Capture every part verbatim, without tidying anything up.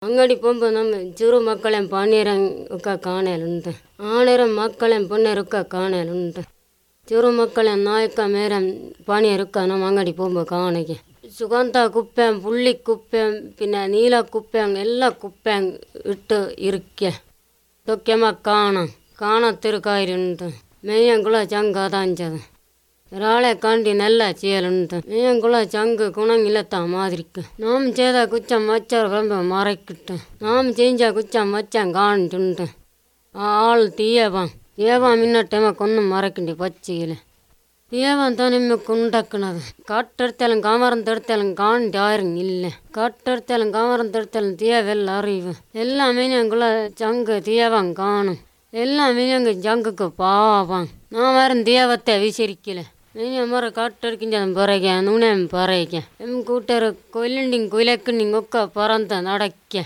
ಅಂಗಡಿ ಪಂಪ ನಮ್ಮ ಚಿರು ಮಕ್ಕಳೇನು ಪಾನೀರಂಗ ಕಾಣಲುಂಟು ಆಣರ ಮಕ್ಕಳೇನು ಪುಣ್ಯರುಕ್ಕ ಕಾಣಲುಂಟು ಚಿರು ಮಕ್ಕಳೇನು ನಾಯಕ ಮೇರ പാണിയറുക്ക ನಮ್ಮ ಅಂಗಡಿ പോകുമ്പോൾ കാണുക സുഗന്ധ കുപ്പയും പുള്ളി കുപ്പയും പിന്നെ നീല കുപ്പയും എല്ലാ കുപ്പയും ഇട്ട് ഇരിക്കുക ഇതൊക്കെ കാണാം കാണാത്തൊരു കാര്യമുണ്ട് മെയ്യങ്കുള്ള ചങ്ക താഞ്ചത് ഒരാളെ കണ്ടി നല്ല ചെയ്യലുണ്ട് മെയ്യങ്കുള്ള ചങ്ക് ഗുണങ്ങിലെത്താ മാതിരിക്ക് നാം ചെയ്ത കുറ്റം വച്ചാൽ പറയുമ്പോൾ മറക്കിട്ട് നാം ചെയ്ത കുറ്റം വച്ചാൻ കാണിട്ടുണ്ട് ആ ആൾ തീയവാൻ തീയവാൻ മിന്നട്ടെ നമുക്കൊന്നും മറക്കണ്ടി പച്ചയില് തീയവാൻ തന്നെ നമുക്ക് ഉണ്ടാക്കണത് കട്ടെടുത്താലും കാമറം തെടുത്താലും കാണിട്ട് ആരും ഇല്ല കട്ടെടുത്താലും കാമറം തെടുത്താലും തീയവെല്ലാം അറിവ് എല്ലാ മെയ്യങ്കുള്ള ചങ്ക് തീയവാൻ കാണും എല്ലാ മെയ്യങ്ക് ചങ്കക്ക് പാവാൻ നാം ആരും തീയവത്തെ വിശരിക്കില്ല മെയ്യമ്മറ കട്ടെടുക്കിഞ്ചതും പറയുക നുണയും പറയുക എം കൂട്ടർ കൊല്ലുണ്ടിങ് കുലക്കുണ്ടിങ് ഒക്കെ പറന്ത നടക്കുക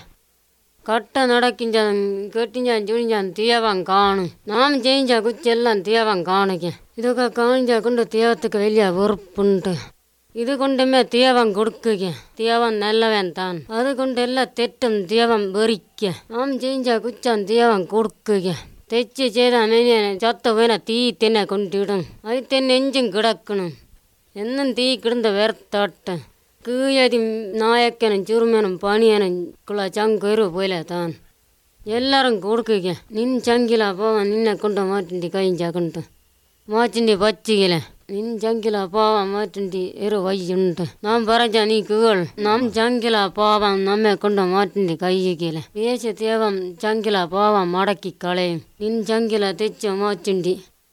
കട്ട നടക്കിഞ്ചതും കെട്ടിഞ്ചാൻ ചുഴിഞ്ചാൻ തീയവാൻ കാണും നാം ചെയ്ഞ്ച കുച്ചെല്ലാം തീയവാൻ കാണുക ഇതൊക്കെ കാണിച്ചാൽ കൊണ്ട് തീയവത്തേക്ക് വലിയ വെറുപ്പുണ്ട് ഇത് കൊണ്ടുമേ തീയവൻ കൊടുക്കുക തീയവൻ നല്ലവൻ താൻ അതുകൊണ്ട് എല്ലാ തെറ്റും തീയവൻ വെറിക്കുക നാം ചെയ്ഞ്ച കുച്ചാൻ തീയവൻ കൊടുക്കുക തെച്ച് ചെയ്താൽ മെനിയനെ ചത്ത വേനെ തീ തന്നെ കൊണ്ടിടും അതിൽ തന്നെ എഞ്ചും കിടക്കണം എന്നും തീ കിടந்த വേർത്താട്ട് കീഴതി നായക്കനും ചുറുമനും പണിയനും കുള്ള ചങ്കൊരു പോലെ താൻ എല്ലാവരും കൊടുക്കുക നിൻ ചങ്കില പോവാൻ നിന്നെ കൊണ്ട് മാറ്റിൻ്റെ കൈഞ്ചാക്കുണ്ട് മാറ്റിൻ്റെ പച്ചികില നിൻ ചങ്കില പോവാൻ മാറ്റിൻ്റെ ഒരു വയ്യുണ്ട് നാം പറഞ്ഞ നീ കീൾ നാം ചങ്കില പോവാൻ നമ്മെ കൊണ്ട് മാറ്റിൻ്റെ കൈകില വേശ തേവം ചങ്കില പോവാൻ മടക്കി കളയും നിൻ ചങ്കില തെച്ച് മാറ്റിൻ്റെ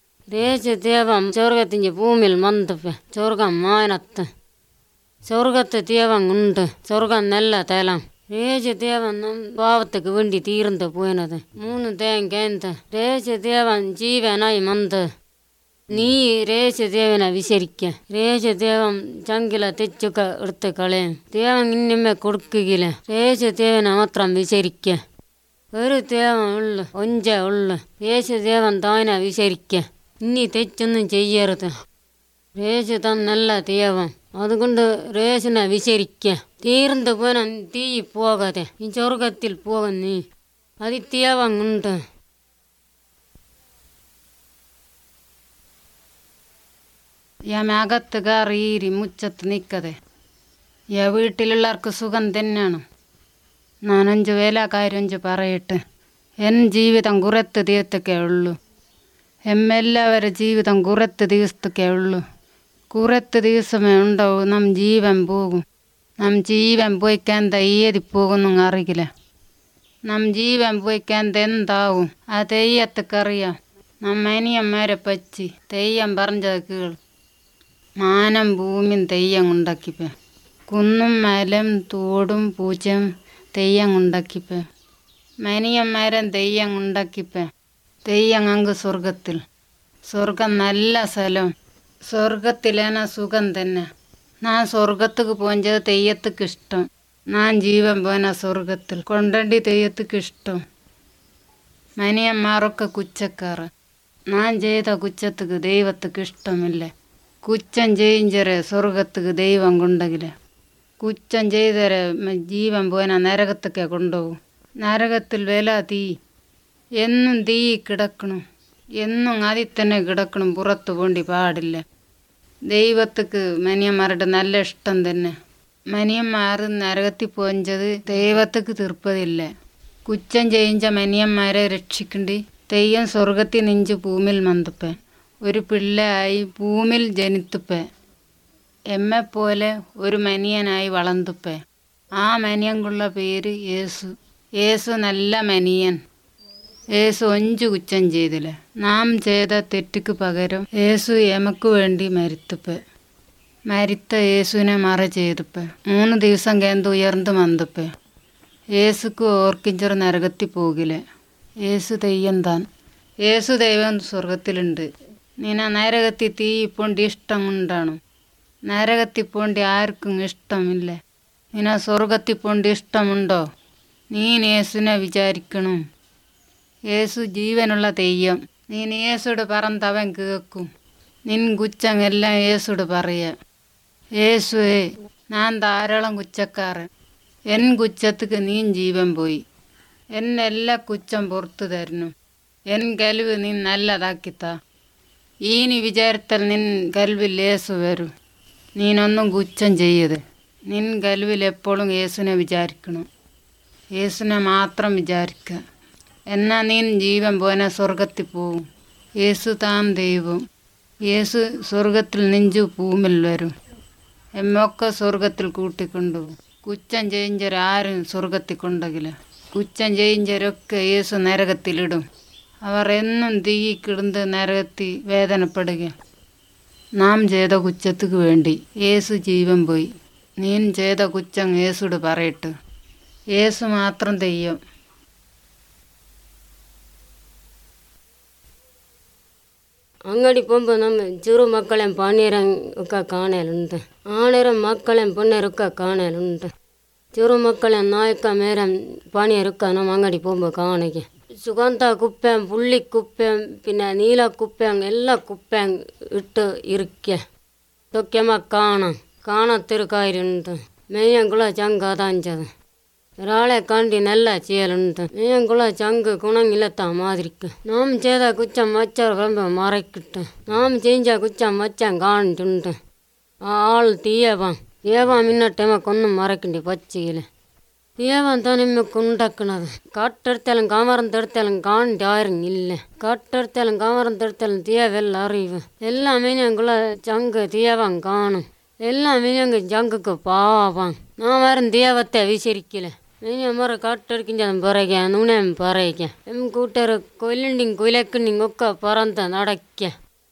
ദേശ തേവം സ്വർഗത്തിൻ്റെ ഭൂമിയിൽ മന്തപ്പ സ്വർഗം മാനത്ത് സ്വർഗത്ത് തേവം ഉണ്ട് സ്വർഗം നല്ല തലം രേശ തേവൻ നാം പാവത്തേക്ക് വേണ്ടി തീർന്ന് പോയത് മൂന്ന് തേങ്കേന്ത് രേശ തേവൻ ജീവനായി മന്ത് നീ രേശദേവനെ വിശരിക്ക രേശദേവൻ ചങ്കില തെച്ചൊക്കെ എടുത്ത് കളയും ദേവൻ ഇന്നമ്മ കൊടുക്കുകയില്ല രേശദേവനെ മാത്രം വിശരിക്ക ഒരു ദേവൻ ഉള്ളു ഒഞ്ച ഉള്ളു രേശദേവൻ താനെ വിശരിക്ക ഇനി തെച്ചൊന്നും ചെയ്യരുത് രേശ താൻ നല്ല ദേവൻ അതുകൊണ്ട് രേശനെ വിശരിക്ക തീർന്ന് പോന തീ പോകാതെ ഈ സ്വർഗത്തിൽ പോകും നീ അത് ദേവൻ ഉണ്ട് ഞാൻ അകത്ത് കയറിയിരി മുറ്റത്ത് നിൽക്കതെ ഞാൻ വീട്ടിലുള്ളവർക്ക് സുഖം തന്നെയാണ് നാനഞ്ച് വേലക്കാരഞ്ച് പറയട്ടെ എൻ ജീവിതം കുറത്ത് ദിവസത്തേക്കേ ഉള്ളൂ എമ്മെല്ലാവരുടെ ജീവിതം കുറത്ത് ദിവസത്തേക്കേ ഉള്ളൂ കുറത്ത് ദിവസമേ ഉണ്ടാവും നാം ജീവൻ പോകും നാം ജീവൻ പോയിക്കാന്ത ഏതി പോകുന്നു അറിയില്ല നാം ജീവൻ പോയിക്കാന്ത എന്താവും ആ തെയ്യത്തേക്കറിയാം നാം മനിയന്മാരെ പറ്റി തെയ്യം പറഞ്ഞത് കീഴും മാനം ഭൂമിയും തെയ്യം ഉണ്ടാക്കിപ്പേ കുന്നും മലം തോടും പൂച്ചയും തെയ്യം ഉണ്ടാക്കിപ്പേ മനിയന്മാരൻ തെയ്യം ഉണ്ടാക്കിപ്പേ തെയ്യം അങ്ങ് സ്വർഗത്തിൽ സ്വർഗം നല്ല സ്ഥലം സ്വർഗത്തിലേന സുഖം തന്നെ ഞാൻ സ്വർഗത്തേക്ക് പോഞ്ചത് തെയ്യത്തേക്ക് ഇഷ്ടം ഞാൻ ജീവൻ പോന സ്വർഗത്തിൽ കൊണ്ടണ്ടി തെയ്യത്തേക്ക് ഇഷ്ടം മനിയന്മാരൊക്കെ കുച്ചക്കാറ് ഞാൻ ചെയ്ത കുച്ചത്തേക്ക് ദൈവത്തേക്ക് ഇഷ്ടമില്ല കുറ്റം ചെയ്ഞ്ചരെ സ്വർഗത്തേക്ക് ദൈവം കൊണ്ടെങ്കിൽ കുറ്റം ചെയ്തരെ ജീവൻ പോന നരകത്തേക്ക് കൊണ്ടുപോകും നരകത്തിൽ വില തീ എന്നും തീ കിടക്കണം എന്നും അതിൽ തന്നെ കിടക്കണം പുറത്ത് പോണ്ടി പാടില്ല ദൈവത്തേക്ക് മനിയന്മാരുടെ നല്ല ഇഷ്ടം തന്നെ മനിയന്മാർ നരകത്തിൽ പോഞ്ചത് ദൈവത്തേക്ക് തീർപ്പതില്ല കുറ്റം ചെയ്ഞ്ച മനിയന്മാരെ രക്ഷിക്കണ്ടി തെയ്യം സ്വർഗത്തിൽ നെഞ്ച് ഭൂമിയിൽ മന്തപ്പേ ഒരു പിള്ളയായി ഭൂമിയിൽ ജനിത്തുപ്പേ എമ്മെപ്പോലെ ഒരു മനിയനായി വളർന്നുപ്പേ ആ മനിയൻകുള്ള പേര് യേസു യേസു നല്ല മനിയൻ യേസു ഒഞ്ചു കുറ്റം ചെയ്തില്ല നാം ചെയ്ത തെറ്റുക്ക് പകരം യേസു എമക്ക് വേണ്ടി മരിത്തുപ്പേ മരിത്ത യേസുവിനെ മറ ചെയ്തുപ്പേ മൂന്ന് ദിവസം കേന്ത് ഉയർന്നു വന്നപ്പേ യേസുക്ക് ഓർക്കിഞ്ചർ നരകത്തിൽ പോകില്ല യേസു തെയ്യം താൻ യേസു ദൈവം സ്വർഗത്തിലുണ്ട് നിന നരകത്തിൽ തീ പോണ്ടി ഇഷ്ടം കൊണ്ടാണ് നരകത്തിൽ പോണ്ടി ആർക്കും ഇഷ്ടമില്ല നിന സ്വർഗത്തിൽ പോണ്ടി ഇഷ്ടമുണ്ടോ നീ യേസുവിനെ വിചാരിക്കണം യേസു ജീവനുള്ള തെയ്യം നീ യേസുടെ പറന്തവൻ കേൾക്കും നിൻ കുറ്റം എല്ലാം യേസുട് പറയാം യേസുവേ ഞാൻ ധാരാളം കുറ്റക്കാരൻ എൻ കുച്ചത്തുക്ക് നീൻ ജീവൻ പോയി. എന്നെല്ലാ കുറ്റം പുറത്തു തരുന്നു. എൻ കൽവ് നീ നല്ലതാക്കിത്ത. ഈനി വിചാരത്തിൽ നിൻ കൽവിൽ യേസു വരും. നീനൊന്നും കുറ്റം ചെയ്യത്. നിൻ കൽവിൽ എപ്പോഴും യേസുനെ വിചാരിക്കണം. യേസുനെ മാത്രം വിചാരിക്കുക. എന്നാ നീൻ ജീവൻ പോന സ്വർഗത്തിൽ പോവും. യേസു താൻ ദൈവം. യേസു സ്വർഗത്തിൽ നെഞ്ചു ഭൂമിൽ വരും. എമ്മൊക്കെ സ്വർഗത്തിൽ കൂട്ടിക്കൊണ്ടുപോകും. കുറ്റം ചെയ്ഞ്ചരാരും സ്വർഗത്തിൽ കൊണ്ടകില്ല. കുറ്റം ചെയ്ഞ്ചരൊക്കെ യേസു നരകത്തിലിടും. അവർ എന്നും തീ കിടന്ന് നരകത്തിൽ വേദനപ്പെടുക. നാം ചെയ്ത കുറ്റത്തുക്ക് വേണ്ടി യേസു ജീവൻ പോയി. നീൻ ചെയ്ത കുറ്റം യേസുട് പറയട്ട്. യേസു മാത്രം തെയ്യം. ಅಂಗಡಿ ಪೊಂಬ ನಮ್ಮ ಚಿರು ಮಕ್ಕಳೆಂ ಪಾನೀರಂಗ ಕಾಣಲುಂಟು. ಆಣೆರಂ ಮಕ್ಕಳೆಂ ಪೊನ್ನೆರುಕ್ಕ ಕಾಣಲುಂಟು. ಚಿರು ಮಕ್ಕಳೆಂ ನಾಯಕ ಮೇರಂ പാണിയറുക്ക ನಮ್ಮ ಅಂಗಡಿ പോകുമ്പോൾ കാണിക്കുക. സുഗന്ധ കുപ്പയും പുള്ളിക്കുപ്പയും പിന്നെ നീല കുപ്പയും എല്ലാ കുപ്പയും ഇട്ട് ഇരിക്കുക. തൊക്കെമ്മ കാണാം കാണത്തൊരു കാര്യമുണ്ട്. മെയ്യങ്കുള്ള ചങ്ക താഞ്ചത് ഒരാളെ കണ്ടി നല്ല ചെയ്യലുണ്ട്. മെയ്യങ്കുള്ള ചങ്ക് ഗുണങ്ങിലെത്താ മാതിരിക്ക് നാം ചെയ്ത കുറ്റം മച്ചർ പറയുമ്പോൾ മറക്കിട്ട് നാം ചെയ്ത കുറ്റം മച്ചാൻ കാണിട്ടുണ്ട്. ആ ആൾ തീയവാൻ തീയവാൻ മിന്നട്ടെമ്മക്കൊന്നും മറക്കണ്ടി പച്ചയില് തീയവാൻ തനിമ്മക്ക് ഉണ്ടാക്കണത്. കട്ടെടുത്താലും കാമറം തെടുത്താലും കാണിട്ട് ആയിരുന്നില്ല. കട്ടെടുത്താലും കാമറം തെടുത്താലും തീയവെല്ലാം അറിവ്. എല്ലാ മെയ്യങ്കുള്ള ചങ്ക് തീയവാൻ കാണും. എല്ലാ മെയ്യങ്ക് ചങ്കക്ക് പാവാൻ നാം ആരും തീയവത്തെ വിശരിക്കില്ല. മെയ്യമ്മറ കട്ടെടുക്കിഞ്ചതും പറയുക നുണയും പറയുക. എം കൂട്ടർ കൊല്ലുണ്ടിങ് കുലക്കുണ്ടിങ് ഒക്കെ പറന്ത നടക്കുക.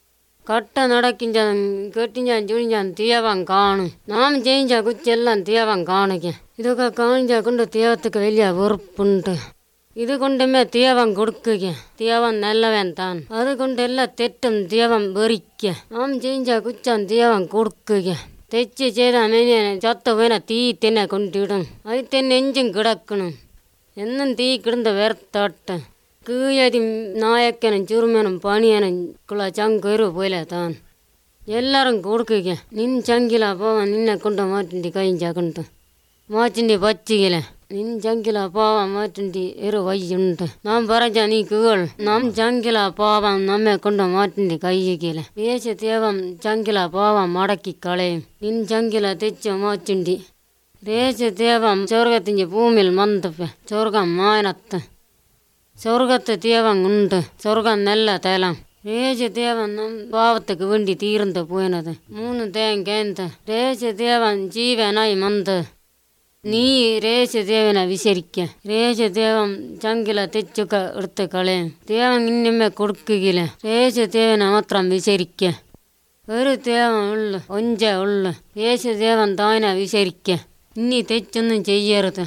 കട്ട നടക്കിഞ്ചതും കെട്ടിഞ്ചാൻ ചുഴിഞ്ചാൻ തീയവാൻ കാണും. നാം ചെയ്ഞ്ച കുച്ചെല്ലാം തീയവാൻ കാണുക. ഇതൊക്കെ കാണിച്ച കൊണ്ട് തീയവത്തേക്ക് വലിയ വെറുപ്പുണ്ട്. ഇത് കൊണ്ടമ്മ തീയവൻ കൊടുക്കുക. തീയവൻ നല്ലവൻ താൻ. അതുകൊണ്ട് എല്ലാ തെറ്റും തീയവൻ വെറിക്കുക. നാം ചെയ്ഞ്ച കുച്ചാൻ തീയവൻ കൊടുക്കുക. തെച്ച് ചെയ്താൽ മെനിയനെ ചത്ത വേന തീ തന്നെ കൊണ്ടിടും. അതിൽ തന്നെ എഞ്ചും കിടക്കണം. എന്നും തീ കിടന്ന് വേർത്താട്ട് കീഴതി നായക്കനും ചുറുമനും പണിയനും കുള്ള ചങ്കൊരു പോലെ താൻ എല്ലാവരും കൊടുക്കുക. നിൻ ചങ്കില പോവാൻ നിന്നെ കൊണ്ട് മാറ്റിൻ്റെ കഴിഞ്ഞാക്കുണ്ട്. മാറ്റിൻ്റെ പച്ചികല നിൻ ചങ്കില പോവാൻ മാറ്റിൻ്റെ ഒരു വയ്യുണ്ട്. നാം പറഞ്ഞ നീ കേൾ. നാം ചങ്കില പോവാൻ നമ്മെ കൊണ്ട് മാറ്റിൻ്റെ കയ്യിക്കല വേശ തേവം ചങ്കില പോവാൻ മടക്കി കളയും. നിൻ ചങ്കില തെച്ച മാറ്റിൻ്റെ ദേശ തേവം സ്വർഗത്തിൻ്റെ ഭൂമിയിൽ മന്തപ്പ സ്വർഗം മാനത്ത് സ്വർഗത്ത് തേവം ഉണ്ട്. സ്വർഗം നല്ല തലം രേശ തേവൻ നാം പാവത്തേക്ക് വേണ്ടി തീർന്ന് പോയത് മൂന്ന് തേങ്കേന്ത രേശ തേവൻ ജീവനായി മന്ത് നീ രേശദേവനെ വിശരിക്ക. രേശദേവൻ ചങ്കില തെച്ചൊക്കെ എടുത്ത് കളയും. ദേവൻ ഇന്നമ്മ കൊടുക്കുകയില്ല. രേശദേവനെ മാത്രം വിശരിക്ക. ഒരു ദേവൻ ഉള്ളു ഒഞ്ച ഉള്ളു. രേശദേവൻ താനെ വിശരിക്ക. ഇനി തെച്ചൊന്നും ചെയ്യരുത്.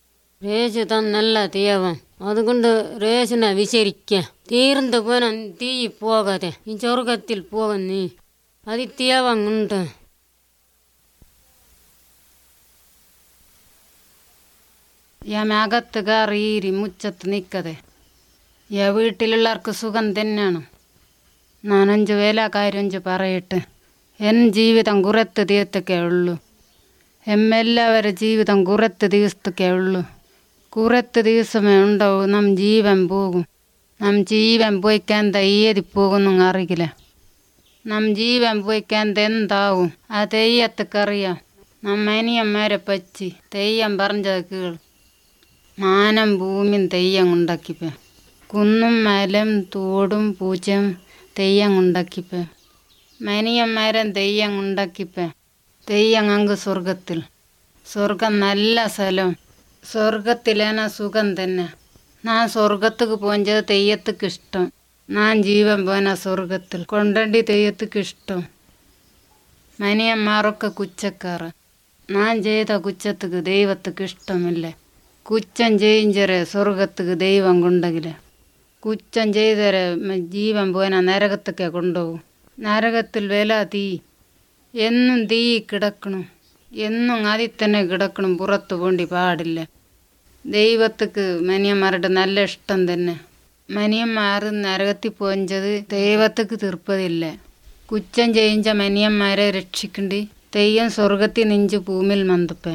രേശ താൻ നല്ല ദേവൻ. അതുകൊണ്ട് രേശനെ വിശരിക്ക. തീർന്ന് പോന തീ പോകാതെ ഈ സ്വർഗത്തിൽ പോകും നീ. അത് ദേവൻ ഉണ്ട്. യാ അകത്ത് കയറി മുറ്റത്ത് നിൽക്കതെ. യാ വീട്ടിലുള്ളവർക്ക് സുഖം തന്നെയാണ്. ഞാനഞ്ച് വേലക്കാരഞ്ച് പറയട്ടെ. എൻ ജീവിതം കുറത്ത് ദിവസത്തൊക്കെ ഉള്ളൂ. എമ്മെല്ലാവരുടെ ജീവിതം കുറത്ത് ദിവസത്തൊക്കെ ഉള്ളൂ. കുറത്ത് ദിവസമേ ഉണ്ടാവും. നാം ജീവൻ പോകും. നാം ജീവൻ പോയിക്കാൻ തെയ്യതി പോകുന്നു അറിയില്ല. നാം ജീവൻ പോയിക്കാൻ എന്താവും ആ തെയ്യത്തൊക്കറിയാം. നാം മനിയന്മാരെ പറ്റി തെയ്യം പറഞ്ഞത് കേൾ. മാനം ഭൂമിയും തെയ്യം ഉണ്ടാക്കിപ്പ. കുന്നും മലം തോടും പൂച്ചയും തെയ്യം ഉണ്ടാക്കിപ്പ. മനിയന്മാരൻ തെയ്യം ഉണ്ടാക്കിപ്പ. തെയ്യം അങ്ങ് സ്വർഗത്തിൽ. സ്വർഗം നല്ല സ്ഥലം. സ്വർഗത്തിലേന സുഖം തന്നെ. ഞാൻ സ്വർഗത്തേക്ക് പോഞ്ചത് തെയ്യത്തേക്ക് ഇഷ്ടം. ഞാൻ ജീവൻ പോന സ്വർഗത്തിൽ കൊണ്ടണ്ടി തെയ്യത്തേക്ക് ഇഷ്ടം. മനിയന്മാരൊക്കെ കുച്ചക്കാറ്. ഞാൻ ചെയ്ത കുച്ചത്തേക്ക് ദൈവത്തേക്ക് ഇഷ്ടമില്ല. കുറ്റം ചെയ്ഞ്ചരെ സ്വർഗത്തേക്ക് ദൈവം കൊണ്ടെങ്കില. കുറ്റം ചെയ്തരെ ജീവൻ പോന നരകത്തൊക്കെ കൊണ്ടുപോകും. നരകത്തിൽ വില തീ. എന്നും തീ കിടക്കണം. എന്നും അതിൽ തന്നെ കിടക്കണം. പുറത്തു പോണ്ടി പാടില്ല. ദൈവത്തേക്ക് മനിയന്മാരുടെ നല്ല ഇഷ്ടം തന്നെ. മനിയന്മാർ നരകത്തിൽ പോഞ്ചത് ദൈവത്തേക്ക് തീർപ്പതില്ല. കുറ്റം ചെയ്ഞ്ച മനിയന്മാരെ രക്ഷിക്കണ്ടി തെയ്യം സ്വർഗത്തിൽ നെഞ്ച് ഭൂമിയിൽ മന്തപ്പൻ.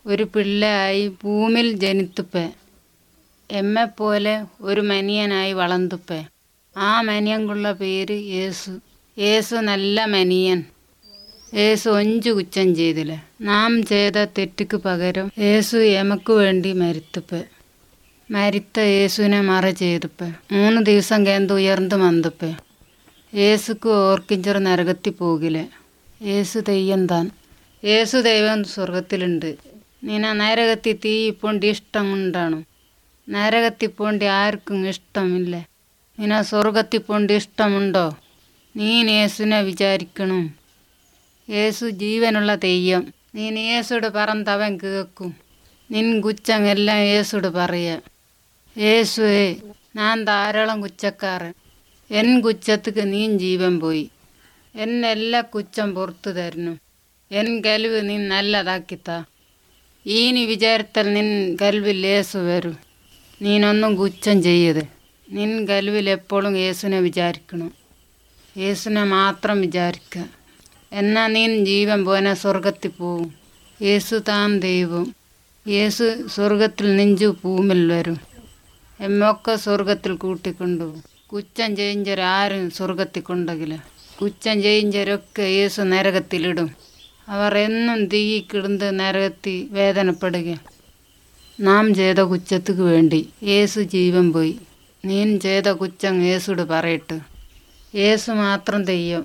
ഒരു പിള്ളയായി ഭൂമിയിൽ ജനിത്തുപ്പേ. എമ്മെപ്പോലെ ഒരു മനിയനായി വളർന്നുപ്പേ. ആ മനിയൻകുള്ള പേര് യേസു. യേസു നല്ല മനിയൻ. യേസു ഒഞ്ചു കുറ്റം ചെയ്തില്ല. നാം ചെയ്ത തെറ്റുക്ക് പകരം യേസു എമക്ക് വേണ്ടി മരിത്തുപ്പേ. മരിത്ത യേസുവിനെ മറ ചെയ്തുപ്പേ. മൂന്ന് ദിവസം കേന്ദ് ഉയർന്നു വന്നുപ്പേ. യേസുക്ക് ഓർക്കിഞ്ചർ നരകത്തിൽ പോകില്ലേ. യേസു തെയ്യം താൻ. യേസു ദൈവം സ്വർഗത്തിലുണ്ട്. നിന നരകത്തിൽ തീ പോണ്ടി ഇഷ്ടം കൊണ്ടാണ്. നരകത്തിൽ പോണ്ടി ആർക്കും ഇഷ്ടമില്ല. നിന സ്വർഗത്തിൽ പോണ്ടി ഇഷ്ടമുണ്ടോ? നീൻ യേസുവിനെ വിചാരിക്കണം. യേസു ജീവനുള്ള തെയ്യം. നീൻ യേസുട് പറന്തവൻ കേൾക്കും. നിൻ കുറ്റം എല്ലാം യേസുട് പറയാ. യേസുവേ, ഞാൻ ധാരാളം കുറ്റക്കാരൻ. എൻ കുറ്റത്തിക്ക് നീൻ ജീവൻ പോയി. എന്നെല്ലാ കുറ്റം പുറത്തു തരണം. എൻ കൽവ് നീ നല്ലതാക്കിത്താ. ഈനി വിചാരത്താൽ നിൻ കൽവിൽ യേസു വരും. നീനൊന്നും കുറ്റം ചെയ്യരുത്. നിൻ കൽവിൽ എപ്പോഴും യേസുവിനെ വിചാരിക്കണം. യേസുവിനെ മാത്രം വിചാരിക്കുക. എന്നാൽ നീ ജീവൻ പോനെ സ്വർഗത്തിൽ പോവും. യേസു താൻ ദൈവം. യേസു സ്വർഗത്തിൽ നെഞ്ചു ഭൂമിൽ വരും. എമ്മൊക്കെ സ്വർഗത്തിൽ കൂട്ടിക്കൊണ്ടുപോകും. കുറ്റം ചെയ്ഞ്ചരാരും സ്വർഗത്തിൽ കൊണ്ടകില്ല. കുറ്റം ചെയ്ഞ്ചരൊക്കെ യേസു നരകത്തിലിടും. അവർ എന്നും തീ കിടന്ന് നരകത്തിൽ വേദനപ്പെടുക. നാം ചെയ്ത കുറ്റത്തിക്ക് വേണ്ടി യേസു ജീവൻ പോയി. നീൻ ചെയ്ത കുറ്റം യേസുട് പറയട്ടെ. യേസു മാത്രം തെയ്യം.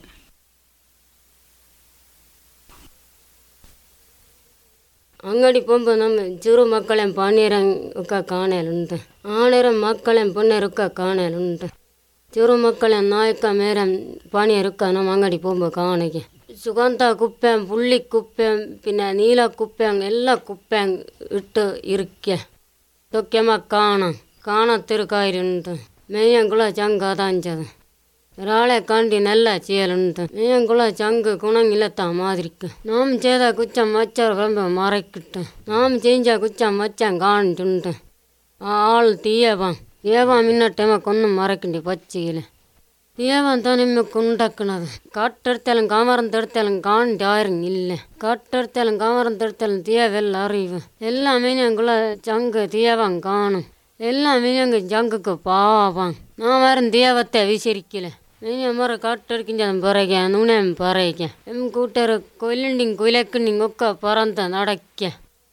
ಅಂಗಡಿ ಪೊಂಬ ನಮ್ಮ ಚಿರು ಮಕ್ಕಳೇನು ಪಾನೀರಂಕ ಕಾಣಲುಂಟು. ಆಣರ ಮಕ್ಕಳೇನು ಪೊನ್ನೆರುಕ್ಕ ಕಾಣಲುಂಟು. ಚಿರು ಮಕ್ಕಳೇನು ನಾಯಕ ಮೇರಂ പാനിയറുക്ക ನಮ್ಮ ಅಂಗಡಿ ಪೊಂಬ ಕಾಣಿಗೆ. സുഗന്ധ കുപ്പയും പുള്ളിക്കുപ്പയും പിന്നെ നീലക്കുപ്പയും എല്ലാ കുപ്പയും ഇട്ട് ഇരിക്കുക. ഇതൊക്കെയമ്മ കാണാം. കാണത്തൊരു കാര്യമുണ്ട്. മെയ്യങ്കുള്ള ചങ്ക അതാഞ്ചത്. ഒരാളെ കണ്ടി നല്ല ചെയ്യലുണ്ട്. മെയ്യങ്കുള്ള ചങ്ക് ഗുണങ്ങിലെത്താ മാതിരിക്ക്. നാം ചെയ്ത കുറ്റം വച്ചാൽ വിളമ്പ മറക്കിട്ട്. നാം ചെയ്ത കുറ്റം വച്ചാൻ കാണിട്ടുണ്ട്. ആ ആൾ തീയവാൻ തീയവാൻ മിന്നട്ടെമ്മക്കൊന്നും മറക്കണ്ടി പച്ചയില്. തീയവാൻ തനിമ്മക്ക് ഉണ്ടാക്കണത്. കട്ടെടുത്താലും കാമറം തെടുത്താലും കാണിട്ട് ആരും ഇല്ല. കട്ടെടുത്താലും കാമറം തെടുത്താലും തീയവെല്ലാം അറിവ്. എല്ലാ മെയ്യങ്കുള്ള ചങ്ക് തീയവാൻ കാണും. എല്ലാ മെയ്യങ്ക് ചങ്കക്ക് പാവാൻ. നാം ആരും തീയവത്തെ വിശരിക്കില്ല. മെയ്യമ്മറ കട്ടെടുക്കിഞ്ചതും പറയുക നുണയും പറയുക. എം കൂട്ടർ കൊല്ലുണ്ടിങ് കുലക്കുണ്ടിങ് ഒക്കെ പറന്ത നടക്കുക.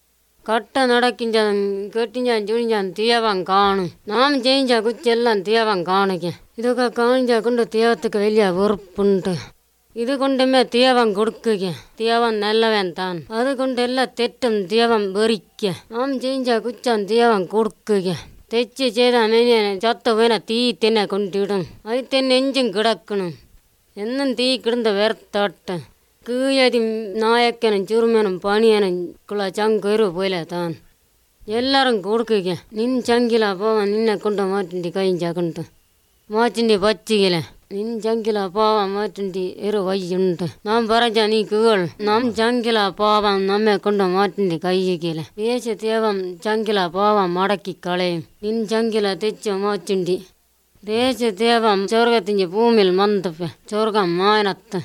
കട്ട നടക്കിഞ്ചതും കെട്ടിഞ്ചാൻ ചുണിഞ്ചാൻ തീയവാൻ കാണും. നാം ചെയ്ഞ്ച കുച്ചെല്ലാം തീയവാൻ കാണുക. ഇതൊക്കെ കാണിച്ചാൽ കൊണ്ട് തീയവത്തേക്ക് വലിയ വെറുപ്പുണ്ട്. ഇത് കൊണ്ടുമേ തീയവൻ കൊടുക്കുക. തീയവൻ നല്ലവൻ താൻ. അതുകൊണ്ട് എല്ലാ തെറ്റും തീയവൻ വെറിക്കുക. നാം ചെയ്ഞ്ച കുച്ചാൻ തീയവൻ കൊടുക്കുക. തെച്ച് ചെയ്ത മെനിയനെ ചത്ത വേന തീ തന്നെ കൊണ്ടിടും. അതിൽ തന്നെ എഞ്ചും കിടക്കണം. എന്നും തീ കിടന്ന് വേർത്താട്ട്. കീഴതി നായക്കനും ചുറുമനും പണിയനും കുള്ള ചങ്കൊരു പോലെ താൻ. എല്ലാവരും കൊടുക്കുക. നിൻ ചങ്കില പോവാൻ നിന്നെ കൊണ്ട് മാറ്റിൻ്റെ കൈഞ്ചാക്കുണ്ട്. മാറ്റിൻ്റെ പച്ചികില നിൻ ചങ്കില പോവാൻ മാറ്റിൻ്റെ ഒരു വയ്യുണ്ട്. നാം പറഞ്ഞ നീ കീൾ. നാം ചങ്കില പോവാൻ നമ്മെ കൊണ്ട് മാറ്റിൻ്റെ കൈകില. വേശ തേവം ചങ്കില പോവാൻ മടക്കി കളയും. നിൻ ചങ്കില തെച്ച മാറ്റിൻ്റെ ദേശ തേവം സ്വർഗത്തിൻ്റെ ഭൂമിയിൽ മന്തപ്പ. സ്വർഗം മാനത്ത്.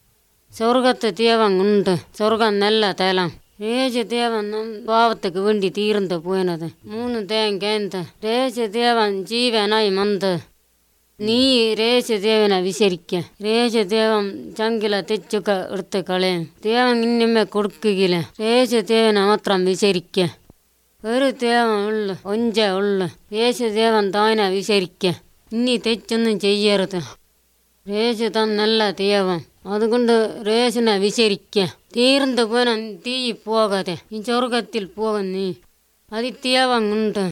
സ്വർഗത്ത് തേവം ഉണ്ട്. സ്വർഗം നല്ല തലം. രേശ തേവൻ പാവത്തേക്ക് വേണ്ടി തീർന്ന് പോയത്. മൂന്ന് തേങ്കേന്ത രേശ തേവൻ ജീവനായി മന്ത്. നീ രേശദേവനെ വിശരിക്ക. രേശദേവൻ ചങ്കില തെച്ചൊക്കെ എടുത്ത് കളയും. ദേവൻ ഇന്നമ്മെ കൊടുക്കുകയില്ല. രേശദേവനെ മാത്രം വിശരിക്ക. ഒരു ദേവൻ ഉള്ളു, ഒഞ്ച ഉള്ളു. രേശദേവൻ താനെ വിശരിക്ക. ഇനി തെച്ചൊന്നും ചെയ്യരുത്. രേശ താൻ നല്ല ദേവൻ. അതുകൊണ്ട് രേശനെ വിശരിക്ക. തീർന്ന് പോന തീ പോകാതെ ഈ സ്വർഗത്തിൽ പോകും നീ. അത് ദേവൻ ഉണ്ട്.